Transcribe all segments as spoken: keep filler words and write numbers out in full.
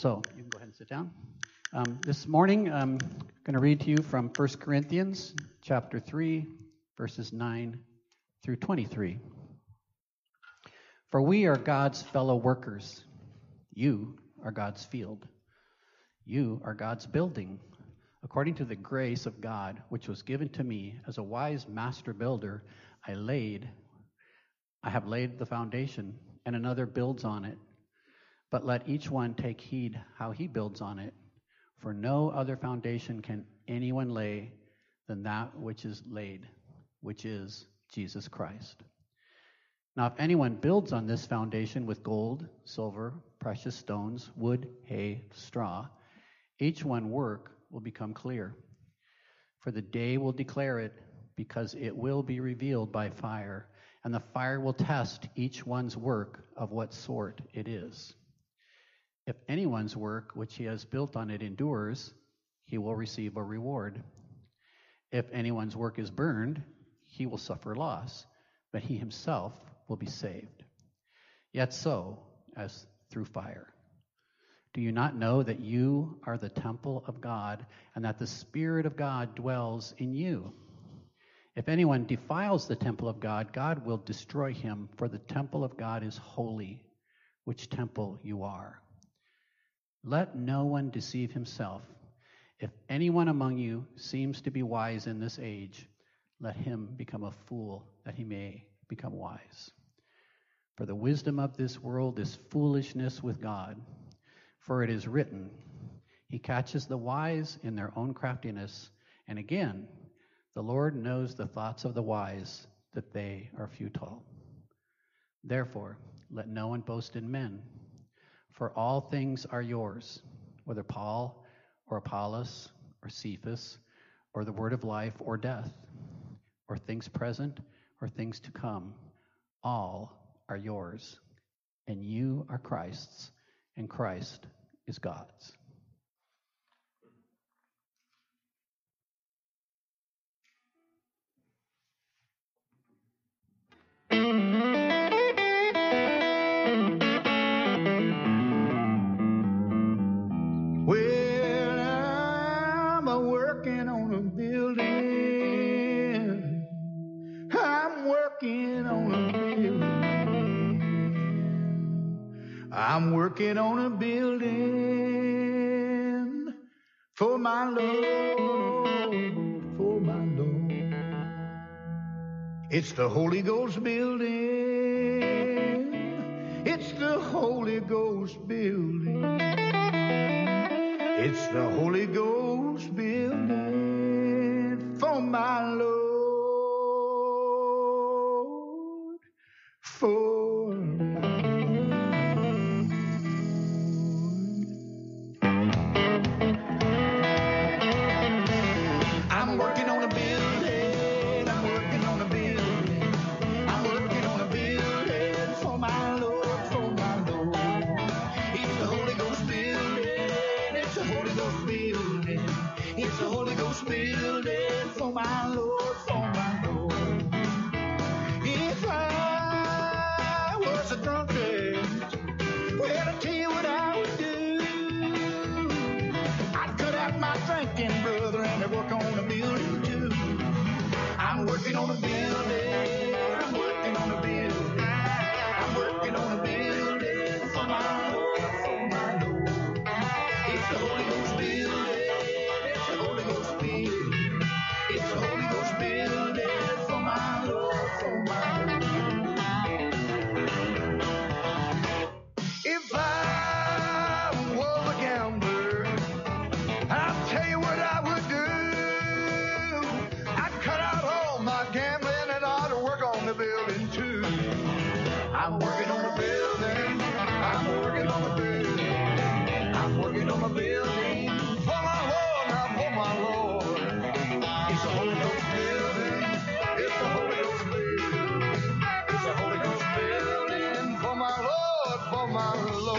So you can go ahead and sit down. Um, this morning, I'm going to read to you from First Corinthians chapter three, verses nine through twenty-three. For we are God's fellow workers. You are God's field. You are God's building. According to the grace of God, which was given to me as a wise master builder, I laid, I have laid the foundation, and another builds on it. But let each one take heed how he builds on it. For no other foundation can anyone lay than that which is laid, which is Jesus Christ. Now, if anyone builds on this foundation with gold, silver, precious stones, wood, hay, straw, each one work will become clear. For the day will declare it, because it will be revealed by fire, and the fire will test each one's work of what sort it is. If anyone's work which he has built on it endures, he will receive a reward. If anyone's work is burned, he will suffer loss, but he himself will be saved. Yet so, as through fire. Do you not know that you are the temple of God, and that the Spirit of God dwells in you? If anyone defiles the temple of God, God will destroy him, for the temple of God is holy, which temple you are. Let no one deceive himself. If anyone among you seems to be wise in this age, let him become a fool, that he may become wise. For the wisdom of this world is foolishness with God. For it is written, He catches the wise in their own craftiness. And again, the Lord knows the thoughts of the wise, that they are futile. Therefore, let no one boast in men. For all things are yours, whether Paul or Apollos or Cephas or the word of life or death, or things present or things to come, all are yours, and you are Christ's, and Christ is God's. I'm working on a building for my Lord, for my Lord. It's the Holy Ghost building. It's the Holy Ghost building. It's the Holy Ghost building for my Lord, for my I'm working on a building, I'm working on a building, I'm working on a building for my Lord, for my Lord. It's the Holy Ghost building, it's the Holy Ghost building, it's the Holy Ghost building for my Lord, for my Lord. If I was a drunkard, well, I tell you what I would do. I'd cut out my drinking, brother, and I'd work on a building too. I'm working on a building, I'm working on a building, I'm working on a building for my Lord, for my Lord. It's the Holy Ghost building, it's the Holy Ghost building, it's the Holy Ghost building for my Lord, for my Lord. If I was a gambler, I'll tell you what I would do. I'd cut out all my gambling and I'd work on the building too. I'm working on a building, I'm working on a building, I'm working on a building for my Lord, not for my Lord. It's the Holy Ghost building, it's the Holy Ghost building, it's the Holy Ghost building for my Lord, for my Lord.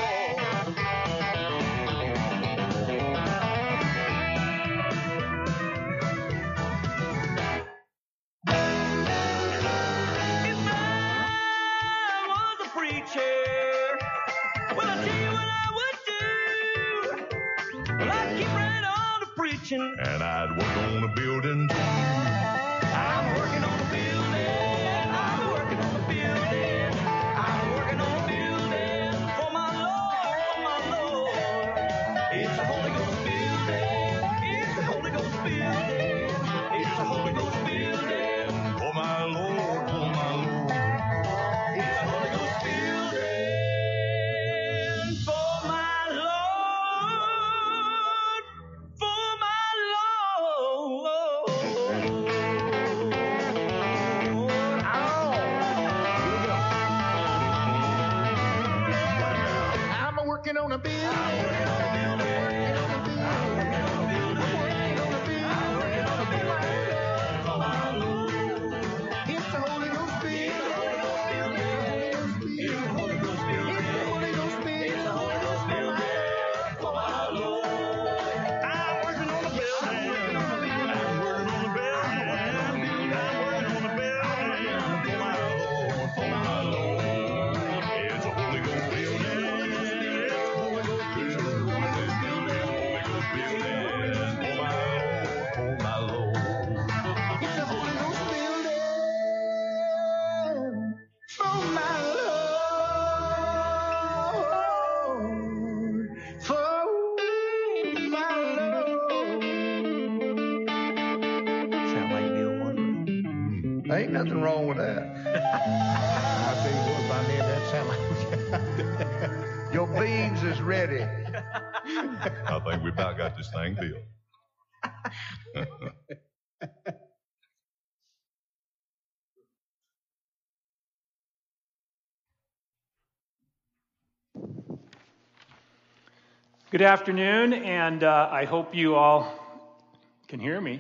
Well, I tell you what I would do. preaching, and I'd work on a building too. I'm working on a building, I'm working on a building, I'm working on a building for my Lord, for my Lord. It's a Holy Ghost building, it's a Holy Ghost building, it's a Holy Ghost building for my Lord, for my Lord. It's a Holy Ghost building for my Lord, for my Lord. I'm working on a building. I'm working on a building. I'm working on a building. I'm working on a building. I'm working on a building for my Lord. It's the Holy Ghost building. It's the Holy Ghost building. It's the Holy Ghost building. It's the Holy Ghost building for my Lord. I'm working on a building. I'm working on a building. I'm working on a building. I'm working on a building for my Lord, for my Lord. It's a Holy Ghost building. It's a Holy Ghost building. Holy Ghost building. Holy Ghost building for my Lord, for my Lord. It's a Holy Ghost building for my Lord, for my Lord. Sound like Neil Wonder. Ain't nothing wrong with that. I'll tell you what, by man, that sound like. Your beans is ready. I think we about got this thing built. Good afternoon, and uh, I hope you all can hear me.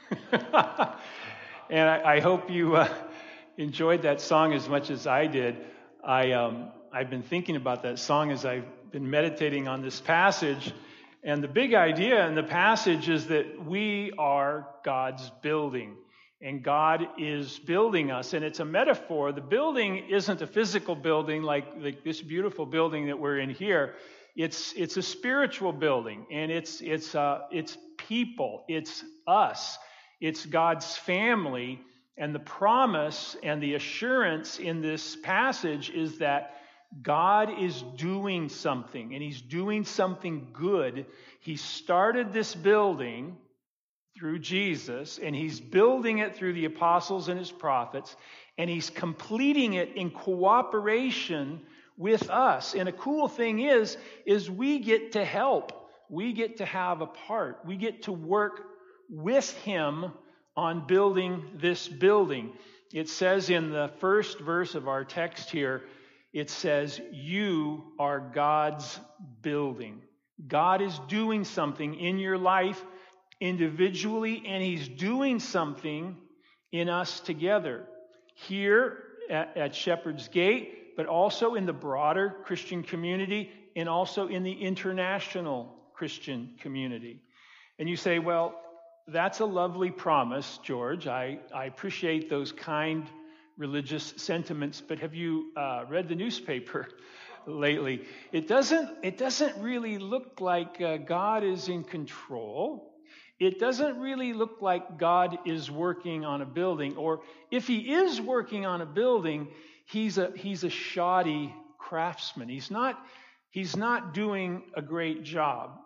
And I, I hope you uh, enjoyed that song as much as I did. I, um, I've been thinking about that song as I've been meditating on this passage. And the big idea in the passage is that we are God's building. And God is building us. And it's a metaphor. The building isn't a physical building like, like this beautiful building that we're in here. It's it's a spiritual building, and it's it's uh, it's people, it's us, it's God's family, and the promise and the assurance in this passage is that God is doing something, and He's doing something good. He started this building through Jesus, and He's building it through the apostles and His prophets, and He's completing it in cooperation with us. And a cool thing is, is we get to help. We get to have a part. We get to work with Him on building this building. It says in the first verse of our text here, it says, you are God's building. God is doing something in your life individually, and He's doing something in us together. Here at, at Shepherd's Gate, but also in the broader Christian community, and also in the international Christian community. And you say, well, that's a lovely promise, George. I, I appreciate those kind religious sentiments, but have you uh, read the newspaper lately? It doesn't, it doesn't really look like uh, God is in control. It doesn't really look like God is working on a building, or if He is working on a building, he's a he's a shoddy craftsman. He's not he's not doing a great job.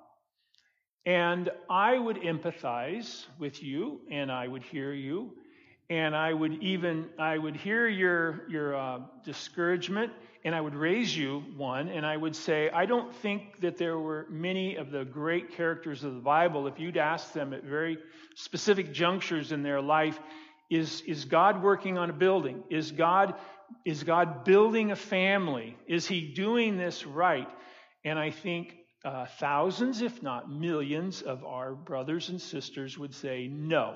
And I would empathize with you, and I would hear you, and I would even I would hear your your uh, discouragement, and I would raise you one, and I would say, I don't think that there were many of the great characters of the Bible, if you'd ask them at very specific junctures in their life, is, is God working on a building? Is God, is God building a family? Is He doing this right? And I think uh, thousands, if not millions, of our brothers and sisters would say, no,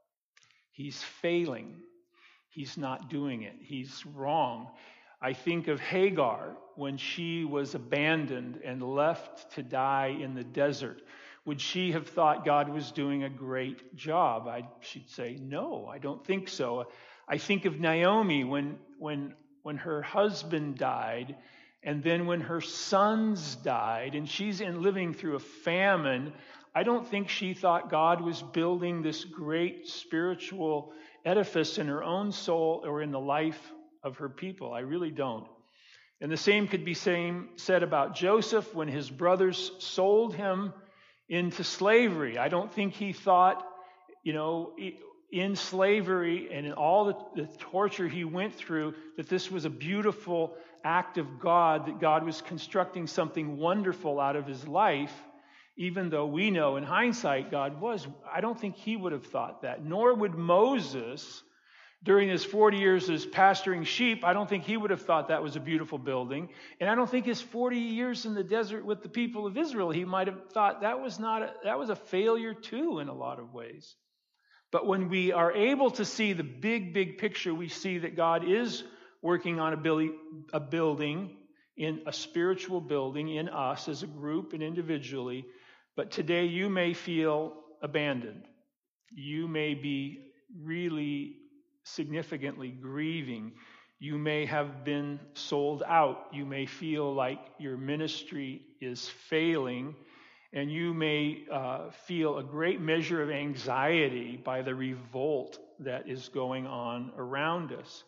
He's failing. He's not doing it. He's wrong. I think of Hagar when she was abandoned and left to die in the desert. Would she have thought God was doing a great job? I, she'd say, no, I don't think so. I think of Naomi when, when, when her husband died, and then when her sons died, and she's in living through a famine. I don't think she thought God was building this great spiritual edifice in her own soul or in the life of her people. I really don't. And the same could be same said about Joseph when his brothers sold him into slavery. I don't think he thought, you know, in slavery and in all the, the torture he went through, that this was a beautiful act of God, that God was constructing something wonderful out of his life, even though we know in hindsight God was. I don't think he would have thought that, nor would Moses. During his forty years as pasturing sheep, I don't think he would have thought that was a beautiful building. And I don't think his forty years in the desert with the people of Israel, he might have thought that was not a, that was a failure too in a lot of ways. But when we are able to see the big, big picture, we see that God is working on a, building, a building, in a spiritual building in us as a group and individually. But today you may feel abandoned. You may be really significantly grieving. You may have been sold out. You may feel like your ministry is failing, and you may uh, feel a great measure of anxiety by the revolt that is going on around us.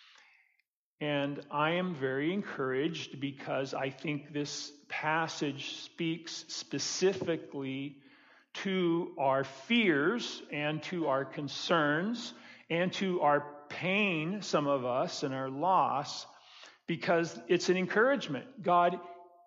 And I am very encouraged because I think this passage speaks specifically to our fears and to our concerns and to our pain, some of us, and our loss, because it's an encouragement. God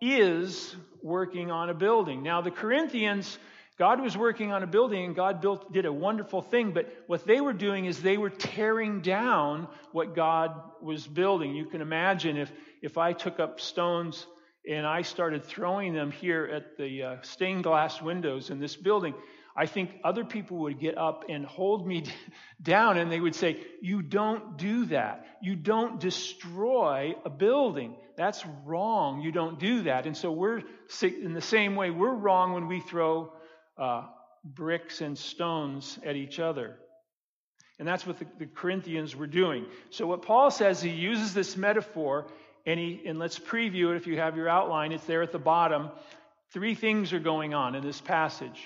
is working on a building. Now, the Corinthians, God was working on a building, and God built, did a wonderful thing, but what they were doing is they were tearing down what God was building. You can imagine if, if I took up stones and I started throwing them here at the uh, stained glass windows in this building, I think other people would get up and hold me down, and they would say, "You don't do that. You don't destroy a building. That's wrong. You don't do that." And so we're, in the same way, we're wrong when we throw uh, bricks and stones at each other. And that's what the, the Corinthians were doing. So what Paul says, he uses this metaphor, and, he, and let's preview it if you have your outline. It's there at the bottom. Three things are going on in this passage.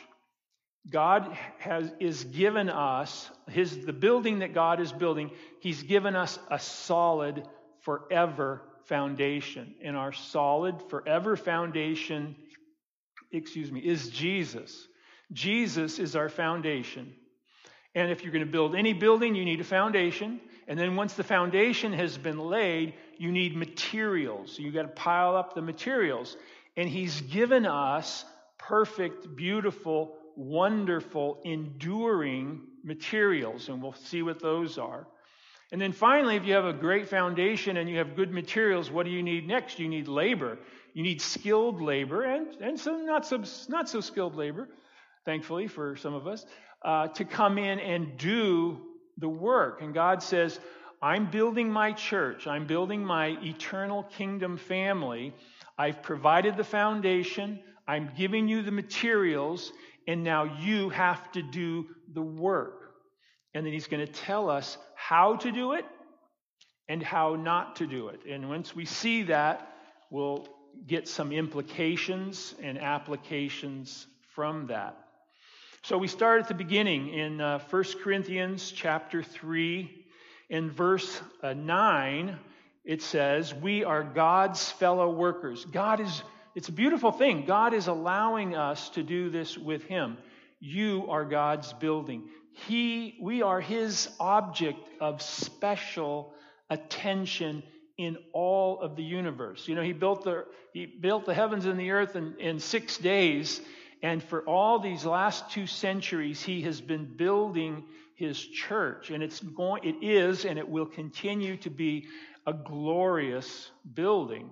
God has is given us his the building that God is building. He's given us a solid forever foundation, and our solid forever foundation, excuse me, is Jesus. Jesus is our foundation. And if you're going to build any building, you need a foundation. And then once the foundation has been laid, you need materials. You got to pile up the materials. And he's given us perfect, beautiful, wonderful, enduring materials, and we'll see what those are. And then finally, if you have a great foundation and you have good materials, what do you need next? You need labor. You need skilled labor, and, and some not so, not so skilled labor, thankfully for some of us, uh, to come in and do the work. And God says, I'm building my church. I'm building my eternal kingdom family. I've provided the foundation. I'm giving you the materials. And now you have to do the work. And then he's going to tell us how to do it and how not to do it. And once we see that, we'll get some implications and applications from that. So we start at the beginning in uh, First Corinthians chapter three. In verse uh, nine, it says, we are God's fellow workers. God is It's a beautiful thing. God is allowing us to do this with him. You are God's building. He, we are his object of special attention in all of the universe. You know, he built the he built the heavens and the earth in, in six days, and for all these last two centuries, he has been building his church, and it's going, it is, and it will continue to be a glorious building.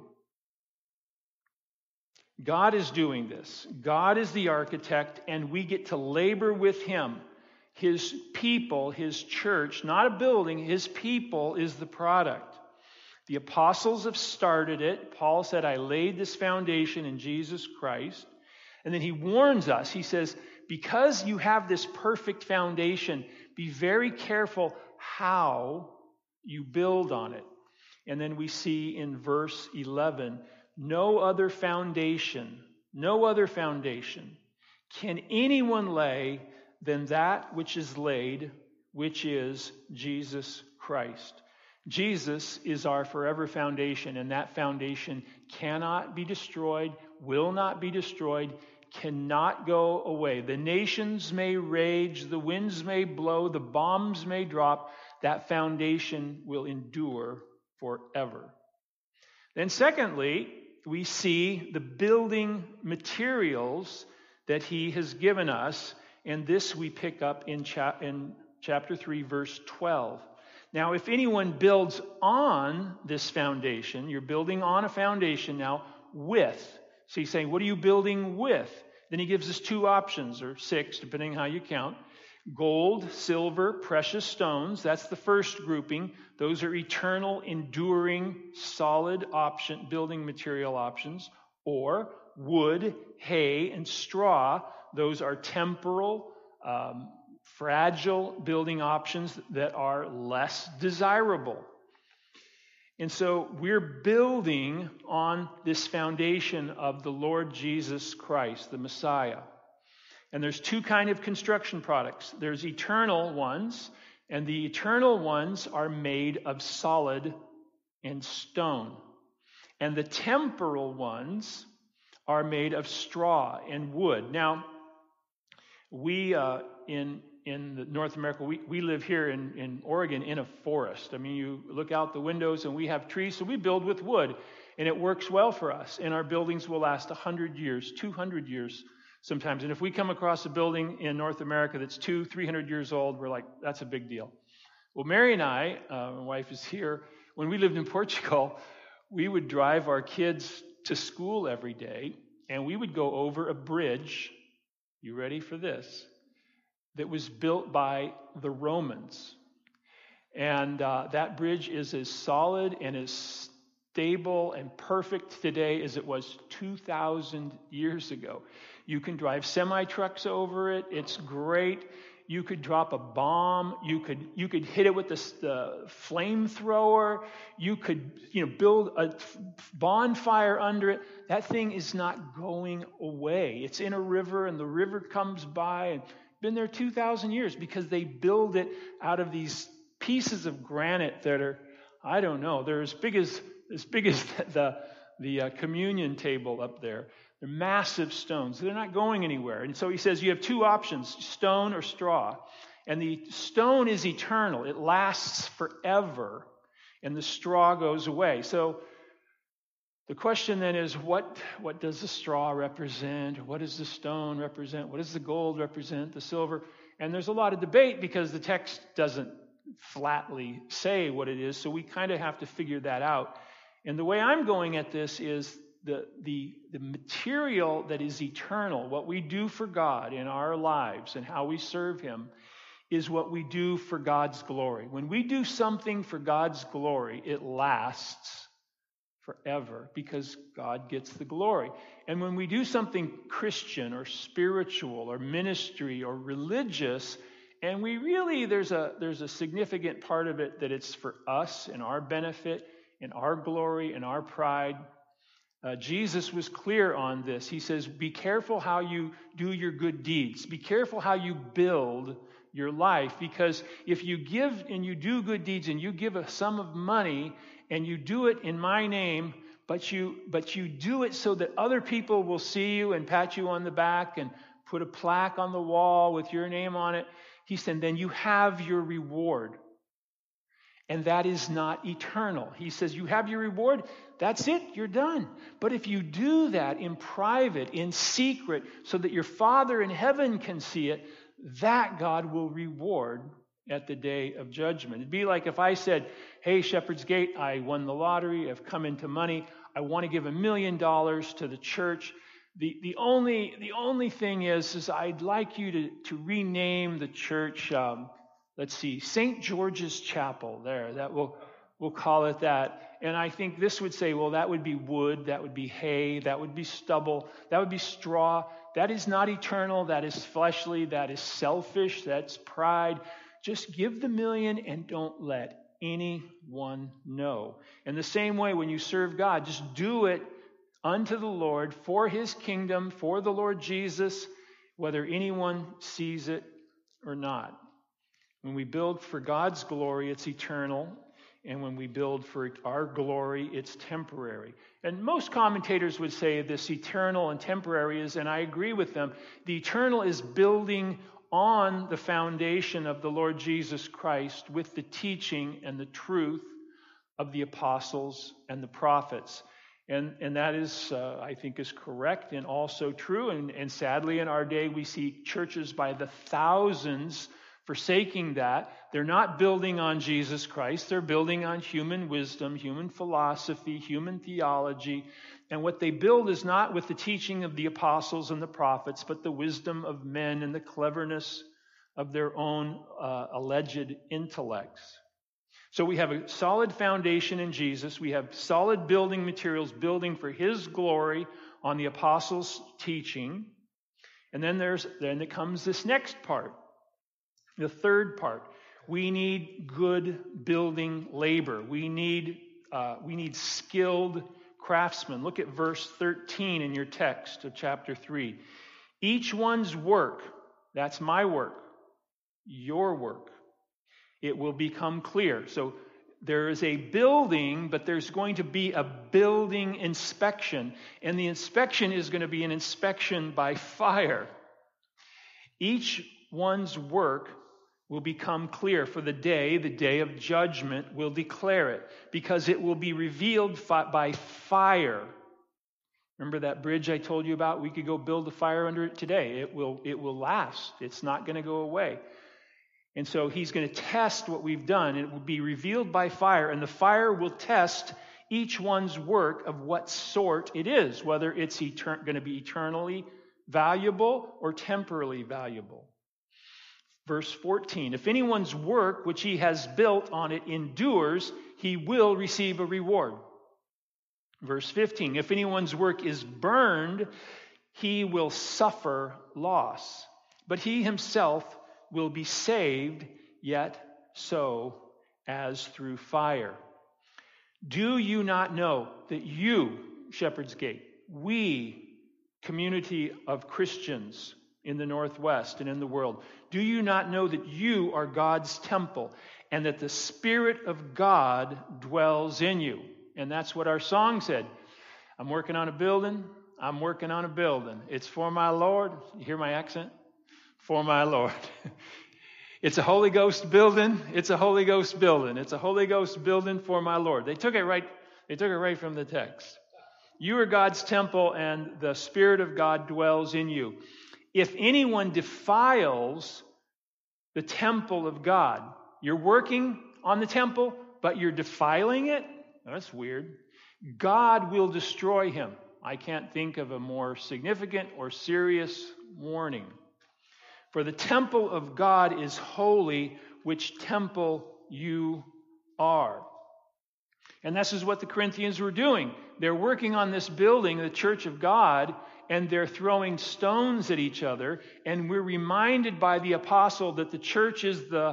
God is doing this. God is the architect, and we get to labor with him. His people, his church, not a building, his people is the product. The apostles have started it. Paul said, I laid this foundation in Jesus Christ. And then he warns us. He says, because you have this perfect foundation, be very careful how you build on it. And then we see in verse eleven, no other foundation, no other foundation can anyone lay than that which is laid, which is Jesus Christ. Jesus is our forever foundation, and that foundation cannot be destroyed, will not be destroyed, cannot go away. The nations may rage, the winds may blow, the bombs may drop. That foundation will endure forever. Then secondly, we see the building materials that he has given us, and this we pick up in, cha- in chapter three, verse twelve. Now, if anyone builds on this foundation, you're building on a foundation now with. So he's saying, what are you building with? Then he gives us two options, or six, depending how you count. Gold, silver, precious stones. That's the first grouping. Those are eternal, enduring, solid option, building material options. Or wood, hay, and straw. Those are temporal, um, fragile building options that are less desirable. And so we're building on this foundation of the Lord Jesus Christ, the Messiah. And there's two kind of construction products. There's eternal ones, and the eternal ones are made of solid and stone. And the temporal ones are made of straw and wood. Now, we uh, in in the North America, we, we live here in, in Oregon in a forest. I mean, you look out the windows and we have trees, so we build with wood, and it works well for us. And our buildings will last one hundred years, two hundred years sometimes. And if we come across a building in North America that's two, three hundred years old, we're like, that's a big deal. Well, Mary and I, uh, my wife is here, when we lived in Portugal, we would drive our kids to school every day, and we would go over a bridge. You ready for this? That was built by the Romans. And uh, that bridge is as solid and as stable and perfect today as it was two thousand years ago. You can drive semi-trucks over it. It's great. You could drop a bomb. You could you could hit it with the, the flamethrower. You could you know build a bonfire under it. That thing is not going away. It's in a river, and the river comes by, and been there two thousand years because they build it out of these pieces of granite that are, I don't know, they're as big as as big as the the uh, communion table up there. They're massive stones. They're not going anywhere. And so he says you have two options, stone or straw. And the stone is eternal. It lasts forever. And the straw goes away. So the question then is, what, what does the straw represent? What does the stone represent? What does the gold represent? The silver? And there's a lot of debate because the text doesn't flatly say what it is. So we kind of have to figure that out. And the way I'm going at this is the, the, the material that is eternal, what we do for God in our lives and how we serve Him, is what we do for God's glory. When we do something for God's glory, it lasts forever because God gets the glory. And when we do something Christian or spiritual or ministry or religious, and we really, there's a there's a significant part of it that it's for us and our benefit and our glory and our pride. Uh, Jesus was clear on this. He says, be careful how you do your good deeds. Be careful how you build your life, because if you give and you do good deeds and you give a sum of money and you do it in my name, but you but you do it so that other people will see you and pat you on the back and put a plaque on the wall with your name on it, he said, then you have your reward. And that is not eternal. He says, you have your reward, that's it, you're done. But if you do that in private, in secret, so that your Father in heaven can see it, that God will reward at the day of judgment. It'd be like if I said, hey, Shepherd's Gate, I won the lottery, I've come into money, I want to give a million dollars to the church. The the only the only thing is, is I'd like you to, to rename the church, um, let's see, Saint George's Chapel there. That will we'll call it that. And I think this would say, well, that would be wood, that would be hay, that would be stubble, that would be straw. That is not eternal, that is fleshly, that is selfish, that's pride. Just give the million and don't let anyone know. In the same way, when you serve God, just do it unto the Lord, for His kingdom, for the Lord Jesus. whether anyone sees it or not. When we build for God's glory, it's eternal. And when we build for our glory, it's temporary. And most commentators would say this eternal and temporary is, and I agree with them, the eternal is building on the foundation of the Lord Jesus Christ with the teaching and the truth of the apostles and the prophets. And, and that is, uh, I think, is correct and also true. And, and sadly, in our day, we see churches by the thousands forsaking that. They're not building on Jesus Christ. They're building on human wisdom, human philosophy, human theology. And what they build is not with the teaching of the apostles and the prophets, but the wisdom of men and the cleverness of their own uh, alleged intellects. So we have a solid foundation in Jesus. We have solid building materials building for His glory on the apostles' teaching. And then there's then it comes this next part. The third part, we need good building labor. We need uh, we need skilled craftsmen. Look at verse thirteen in your text of chapter three. Each one's work, that's my work, your work, it will become clear. So there is a building, but there's going to be a building inspection. And the inspection is going to be an inspection by fire. Each one's work will become clear, for the day, the day of judgment will declare it, because it will be revealed fi- by fire. Remember that bridge I told you about? We could go build a fire under it today. It will, it will last. It's not going to go away. And so He's going to test what we've done. It will be revealed by fire, and the fire will test each one's work of what sort it is, whether it's etern- going to be eternally valuable or temporally valuable. Verse fourteen, if anyone's work which he has built on it endures, he will receive a reward. Verse fifteen, if anyone's work is burned, he will suffer loss, but he himself will be saved, yet so as through fire. Do you not know that you, Shepherd's Gate, we, community of Christians in the Northwest and in the world, do you not know that you are God's temple and that the Spirit of God dwells in you? And that's what our song said. I'm working on a building. I'm working on a building. It's for my Lord. You hear my accent? For my Lord. It's a Holy Ghost building. It's a Holy Ghost building. It's a Holy Ghost building for my Lord. They took it right, they took it right from the text. You are God's temple and the Spirit of God dwells in you. If anyone defiles the temple of God, you're working on the temple, but you're defiling it? That's weird. God will destroy him. I can't think of a more significant or serious warning. For the temple of God is holy, which temple you are. And this is what the Corinthians were doing. They're working on this building, the church of God, and they're throwing stones at each other. And we're reminded by the apostle that the church is the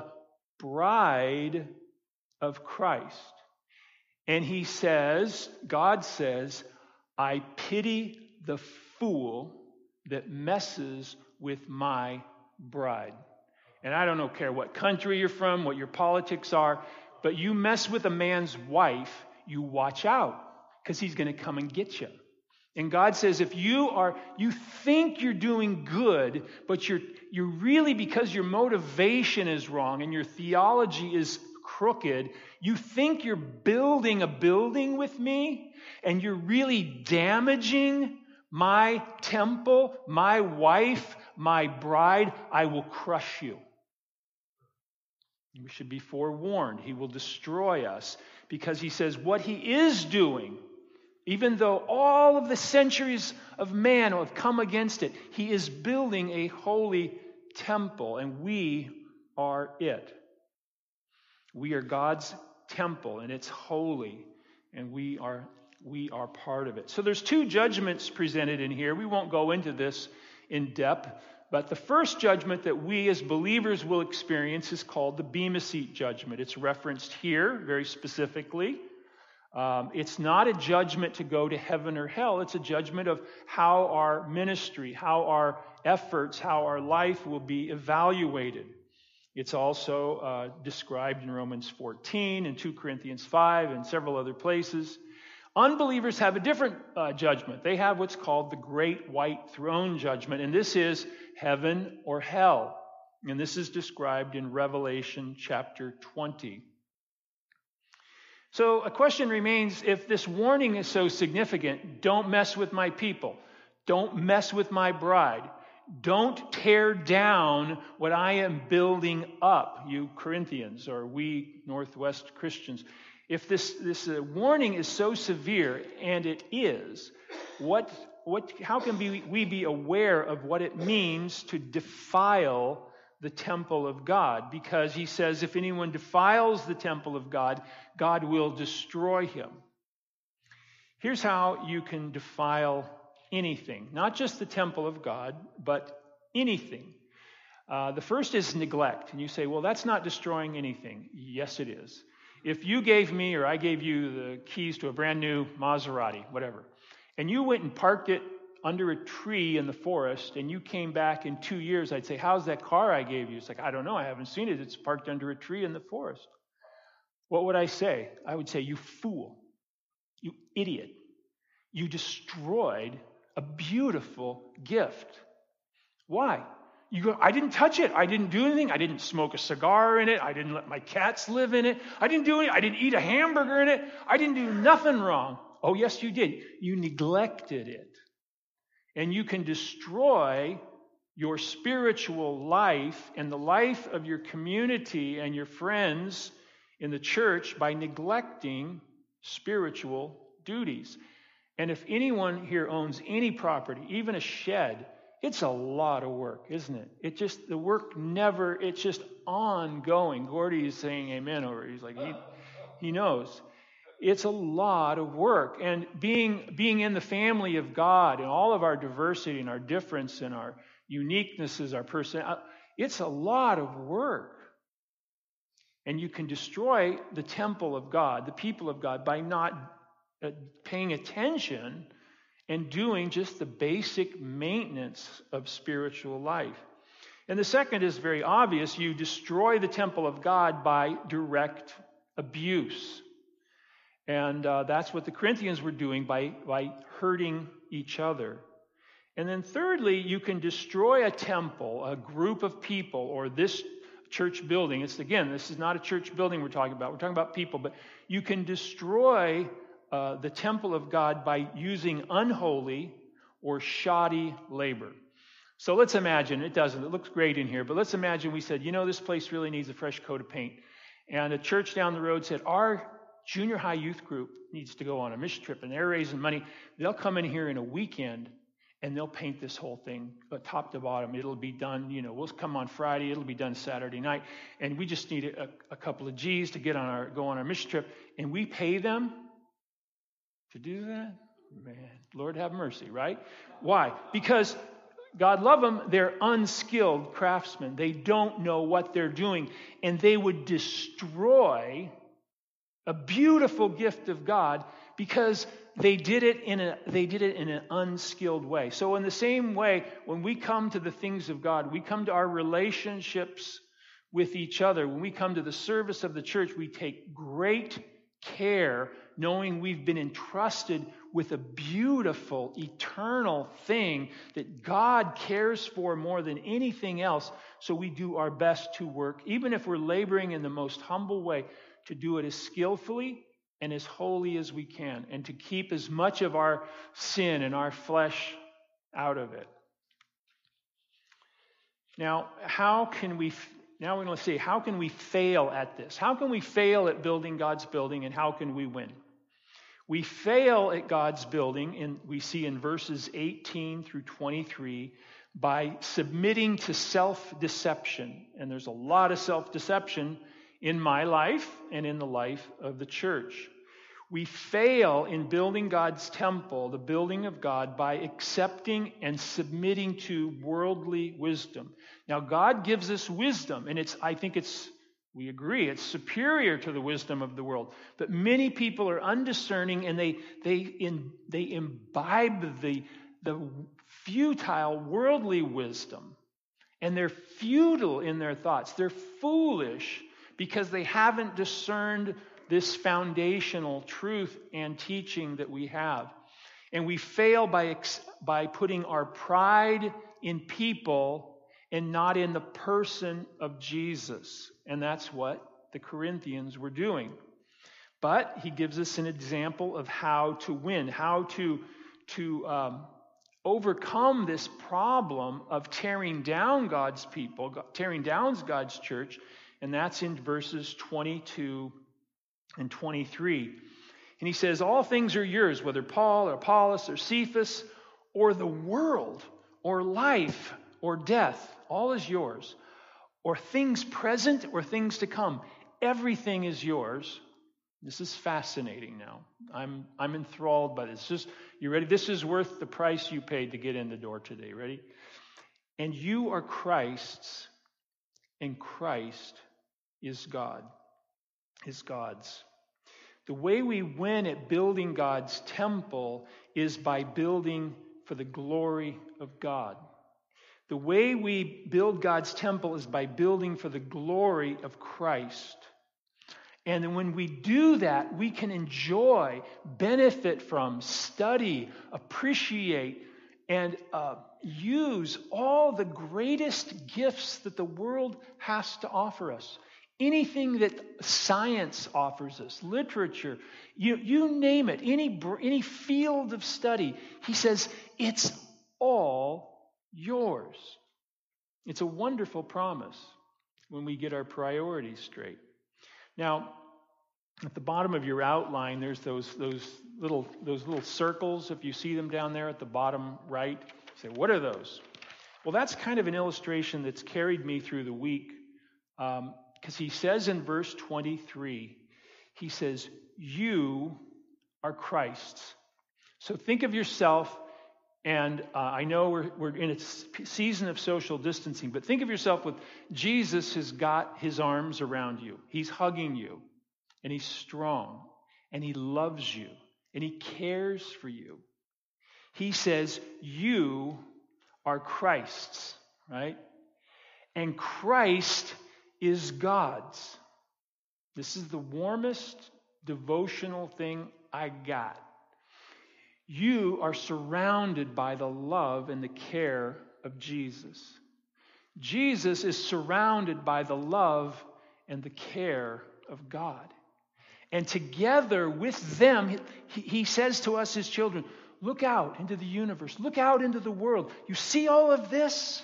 bride of Christ. And he says, God says, I pity the fool that messes with my bride. And I don't know, care what country you're from, what your politics are, but you mess with a man's wife, you watch out, because he's going to come and get you. And God says, if you are, you think you're doing good, but you're, you're really, because your motivation is wrong and your theology is crooked, you think you're building a building with me, and you're really damaging my temple, my wife, my bride, I will crush you. We should be forewarned. He will destroy us, because he says what he is doing, even though all of the centuries of man have come against it, he is building a holy temple, and we are it. We are God's temple, and it's holy, and we are we are part of it. So there's two judgments presented in here. We won't go into this in depth, but the first judgment that we as believers will experience is called the Bema Seat judgment. It's referenced here very specifically. Um, it's not a judgment to go to heaven or hell. It's a judgment of how our ministry, how our efforts, how our life will be evaluated. It's also uh, described in Romans fourteen and two Corinthians five and several other places. Unbelievers have a different uh, judgment. They have what's called the Great White Throne Judgment, and this is heaven or hell. And this is described in Revelation chapter twenty. So a question remains, if this warning is so significant, don't mess with my people. Don't mess with my bride. Don't tear down what I am building up, you Corinthians, or we Northwest Christians. If this, this uh, warning is so severe, and it is, what, what, how can we, we be aware of what it means to defile the temple of God? Because he says, if anyone defiles the temple of God, God will destroy him. Here's how you can defile anything, not just the temple of God, but anything. Uh, the first is neglect. And you say, well, that's not destroying anything. Yes, it is. If you gave me or I gave you the keys to a brand new Maserati, whatever, and you went and parked it under a tree in the forest, and you came back in two years, I'd say, how's that car I gave you? It's like, I don't know, I haven't seen it. It's parked under a tree in the forest. What would I say? I would say, you fool, you idiot. You destroyed a beautiful gift. Why? You go, I didn't touch it. I didn't do anything. I didn't smoke a cigar in it. I didn't let my cats live in it. I didn't do anything. I didn't eat a hamburger in it. I didn't do nothing wrong. Oh, yes, you did. You neglected it. And you can destroy your spiritual life and the life of your community and your friends in the church by neglecting spiritual duties. And if anyone here owns any property, even a shed, it's a lot of work, isn't it? It just, the work never, it's just ongoing. Gordy is saying amen over here. He's like, he, he knows. It's a lot of work. And being, being in the family of God and all of our diversity and our difference and our uniquenesses, our person, it's a lot of work. And you can destroy the temple of God, the people of God, by not uh, paying attention and doing just the basic maintenance of spiritual life. And the second is very obvious. You destroy the temple of God by direct abuse. And uh, that's what the Corinthians were doing by, by hurting each other. And then thirdly, you can destroy a temple, a group of people, or this church building. It's, again, this is not a church building we're talking about. We're talking about people. But you can destroy uh, the temple of God by using unholy or shoddy labor. So let's imagine, it doesn't, it looks great in here, but let's imagine we said, you know, this place really needs a fresh coat of paint. And a church down the road said, our junior high youth group needs to go on a mission trip, and they're raising money. They'll come in here in a weekend, and they'll paint this whole thing top to bottom. It'll be done, you know, we'll come on Friday. It'll be done Saturday night. And we just need a, a couple of G's to get on our go on our mission trip. And we pay them to do that? Man, Lord have mercy, right? Why? Because God love them, they're unskilled craftsmen. They don't know what they're doing. And they would destroy a beautiful gift of God because they did it in a they did it in an unskilled way. So in the same way, when we come to the things of God, we come to our relationships with each other. When we come to the service of the church, we take great care knowing we've been entrusted with a beautiful, eternal thing that God cares for more than anything else. So we do our best to work, even if we're laboring in the most humble way, to do it as skillfully and as holy as we can, and to keep as much of our sin and our flesh out of it. Now, how can we, now we're going to see, how can we fail at this? How can we fail at building God's building, and how can we win? We fail at God's building, and we see in verses eighteen through twenty-three, by submitting to self-deception. And there's a lot of self-deception in my life and in the life of the church. We fail in building God's temple, the building of God, by accepting and submitting to worldly wisdom. Now, God gives us wisdom, and it's I think it's We agree it's superior to the wisdom of the world. But many people are undiscerning, and they they in, they imbibe the, the futile worldly wisdom. And they're futile in their thoughts. They're foolish because they haven't discerned this foundational truth and teaching that we have. And we fail by, by putting our pride in people and not in the person of Jesus. And that's what the Corinthians were doing. But he gives us an example of how to win, how to, to um, overcome this problem of tearing down God's people, tearing down God's church. And that's in verses twenty-two and twenty-three. And he says, all things are yours, whether Paul or Apollos or Cephas or the world or life or death, all is yours. Or things present or things to come. Everything is yours. This is fascinating now. I'm I'm enthralled by this. Just, you ready? This is worth the price you paid to get in the door today. Ready? And you are Christ's, and Christ is God, is God's. The way we win at building God's temple is by building for the glory of God. The way we build God's temple is by building for the glory of Christ. And when we do that, we can enjoy, benefit from, study, appreciate, and uh, use all the greatest gifts that the world has to offer us. Anything that science offers us, literature, you, you name it, any, any field of study, he says, it's all yours. It's a wonderful promise when we get our priorities straight. Now, at the bottom of your outline, there's those those little those little circles. If you see them down there at the bottom right, you say, what are those? Well, that's kind of an illustration that's carried me through the week, because um, he says in verse twenty-three, he says, you are Christ's. So think of yourself. And uh, I know we're, we're in a season of social distancing, but think of yourself with Jesus has got his arms around you. He's hugging you, and he's strong, and he loves you, and he cares for you. He says, you are Christ's, right? And Christ is God's. This is the warmest devotional thing I got. You are surrounded by the love and the care of Jesus. Jesus is surrounded by the love and the care of God. And together with them, he, he says to us, his children, look out into the universe. Look out into the world. You see all of this?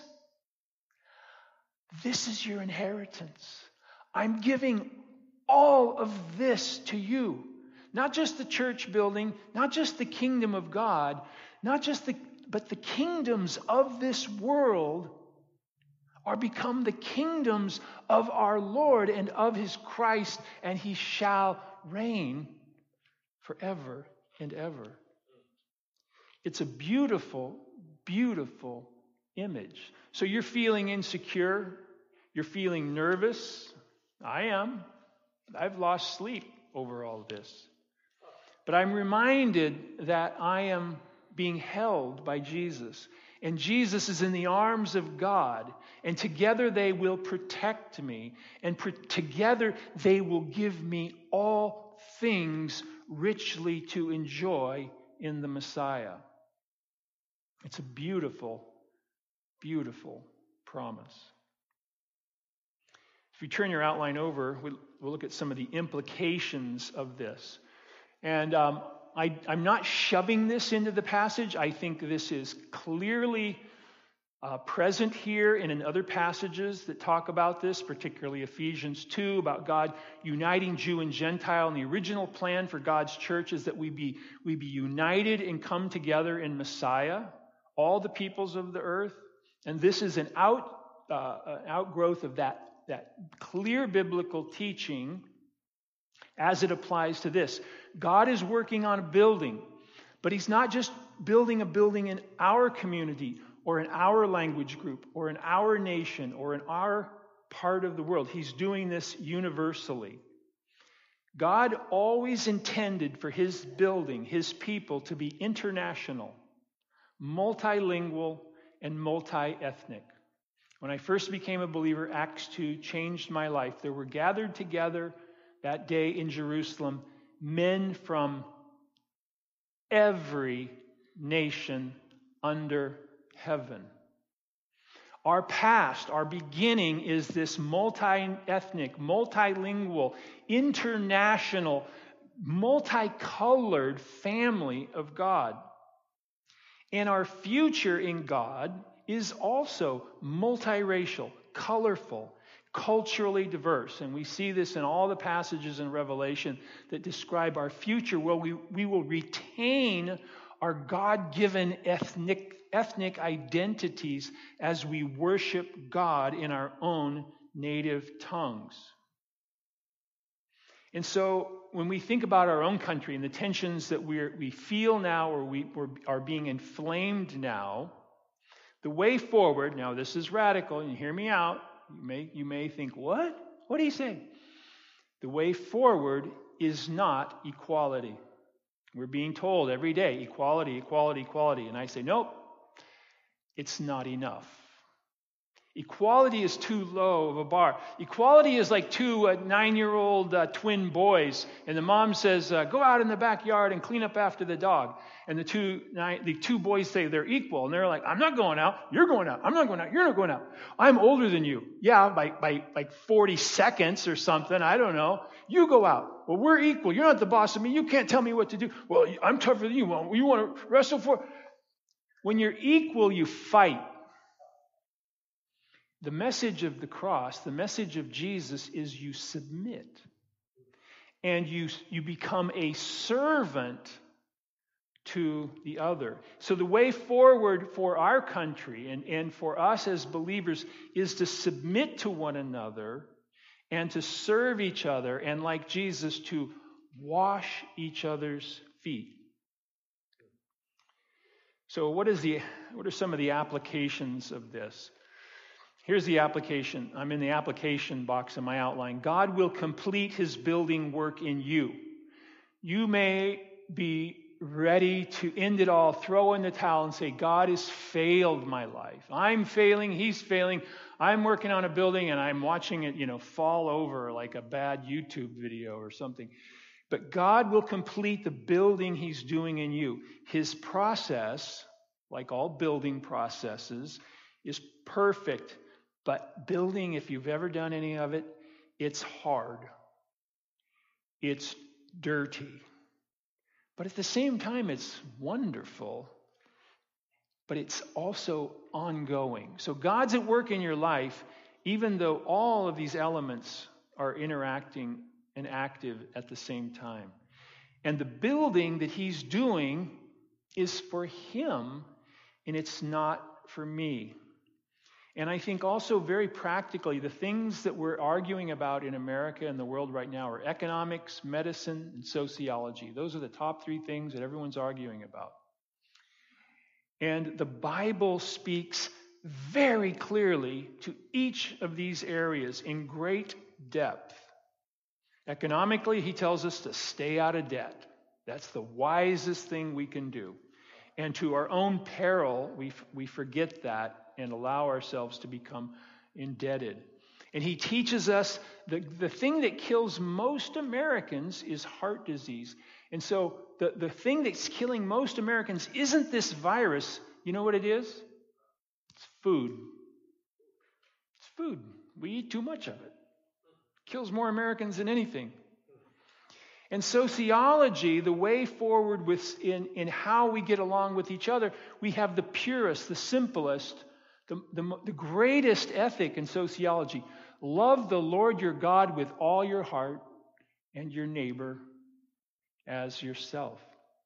This is your inheritance. I'm giving all of this to you. Not just the church building, not just the kingdom of God, not just the, but the kingdoms of this world are become the kingdoms of our Lord and of his Christ, and he shall reign forever and ever. It's a beautiful, beautiful image. So you're feeling insecure, you're feeling nervous. I am. I've lost sleep over all this. But I'm reminded that I am being held by Jesus. And Jesus is in the arms of God. And together they will protect me. And pro- together they will give me all things richly to enjoy in the Messiah. It's a beautiful, beautiful promise. If you turn your outline over, we'll, we'll look at some of the implications of this. And um, I, I'm not shoving this into the passage. I think this is clearly uh, present here and in other passages that talk about this, particularly Ephesians two, about God uniting Jew and Gentile. And the original plan for God's church is that we be, we be united and come together in Messiah, all the peoples of the earth. And this is an out, uh, an outgrowth of that, that clear biblical teaching as it applies to this. God is working on a building, but he's not just building a building in our community or in our language group or in our nation or in our part of the world. He's doing this universally. God always intended for his building, his people, to be international, multilingual, and multi-ethnic. When I first became a believer, Acts two changed my life. There were gathered together that day in Jerusalem men from every nation under heaven. Our past, our beginning is this multi-ethnic, multilingual, international, multicolored family of God. And our future in God is also multiracial, colorful, culturally diverse. And we see this in all the passages in Revelation that describe our future, where we, we will retain our God-given ethnic, ethnic identities as we worship God in our own native tongues. And so when we think about our own country and the tensions that we we feel now, or we or are being inflamed now, the way forward, now this is radical, and hear me out, you may, you may think, what? What do you say? The way forward is not equality. We're being told every day, equality, equality, equality. And I say, nope, it's not enough. Equality is too low of a bar. Equality is like two uh, nine-year-old uh, twin boys, and the mom says, uh, go out in the backyard and clean up after the dog. And the two nine, the two boys say they're equal, and they're like, I'm not going out. You're going out. I'm not going out. You're not going out. I'm older than you. Yeah, by, by like forty seconds or something. I don't know. You go out. Well, we're equal. You're not the boss of me. You can't tell me what to do. Well, I'm tougher than you. Well, you want to wrestle for... When you're equal, you fight. The message of the cross, the message of Jesus, is you submit. And you, you become a servant to the other. So the way forward for our country and, and for us as believers is to submit to one another and to serve each other, and like Jesus, to wash each other's feet. So what is the what are some of the applications of this? Here's the application. I'm in the application box in my outline. God will complete his building work in you. You may be ready to end it all, throw in the towel and say, God has failed my life. I'm failing, he's failing. I'm working on a building and I'm watching it, you know, fall over like a bad YouTube video or something. But God will complete the building he's doing in you. His process, like all building processes, is perfect. But building, if you've ever done any of it, it's hard. It's dirty. But at the same time, it's wonderful. But it's also ongoing. So God's at work in your life, even though all of these elements are interacting and active at the same time. And the building that he's doing is for him, and it's not for me. And I think also very practically, the things that we're arguing about in America and the world right now are economics, medicine, and sociology. Those are the top three things that everyone's arguing about. And the Bible speaks very clearly to each of these areas in great depth. Economically, he tells us to stay out of debt. That's the wisest thing we can do. And to our own peril, we we forget that and allow ourselves to become indebted. And he teaches us the, the thing that kills most Americans is heart disease. And so the, the thing that's killing most Americans isn't this virus. You know what it is? It's food. It's food. We eat too much of it. It kills more Americans than anything. And sociology, the way forward with in, in how we get along with each other, we have the purest, the simplest, the, the, the greatest ethic in sociology. Love the Lord your God with all your heart and your neighbor as yourself.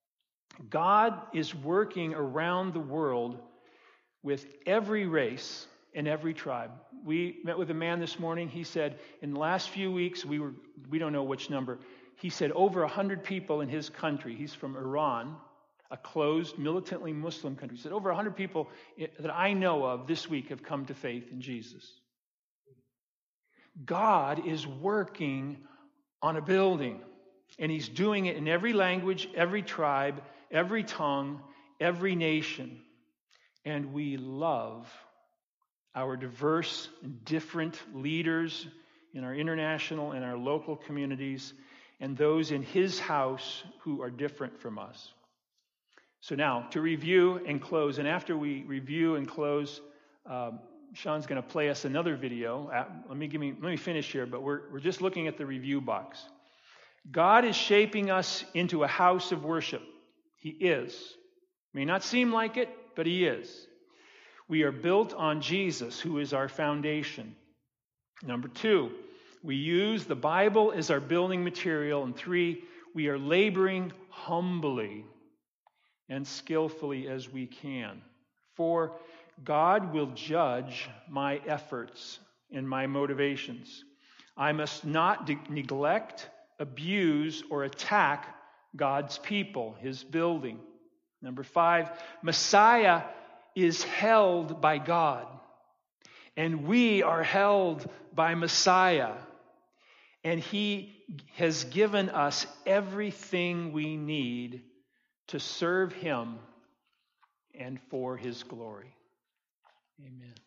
God is working around the world with every race and every tribe. We met with a man this morning. He said in the last few weeks, we were we don't know which number, he said over one hundred people in his country. He's from Iran, a closed, militantly Muslim country. He said over one hundred people that I know of this week have come to faith in Jesus. God is working on a building, and He's doing it in every language, every tribe, every tongue, every nation. And we love our diverse and different leaders in our international and our local communities, and those in His house who are different from us. So now, to review and close, and after we review and close, um, Sean's going to play us another video. Uh, let me give me let me finish here, but we're we're just looking at the review box. God is shaping us into a house of worship. He is. May not seem like it, but He is. We are built on Jesus, who is our foundation. Number two, we use the Bible as our building material. And three, we are laboring humbly and skillfully as we can. Four, God will judge my efforts and my motivations. I must not de- neglect, abuse, or attack God's people, His building. Number five, Messiah is held by God, and we are held by Messiah, and He has given us everything we need to serve Him and for His glory. Amen.